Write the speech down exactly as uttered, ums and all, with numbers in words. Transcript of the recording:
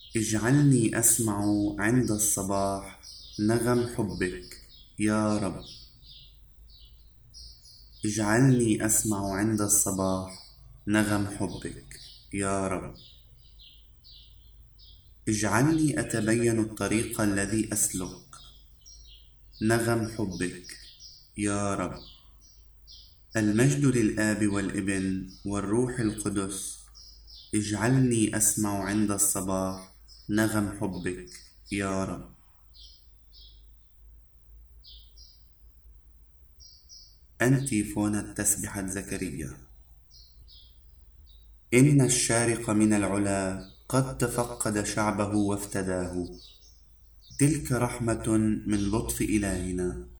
اجعلني أسمع عند الصباح نغم حبك يا رب. اجعلني أسمع عند الصباح نغم حبك يا رب. اجعلني أتبين الطريق الذي أسلك نغم حبك يا رب. المجد للآب والابن والروح القدس. اجعلني أسمع عند الصباح نغم حبك يا رب. أنتيفونة تسبحة زكريا. إن الشارق من العلا قد تفقد شعبه وافتداه. تلك رحمة من لطف إلهنا.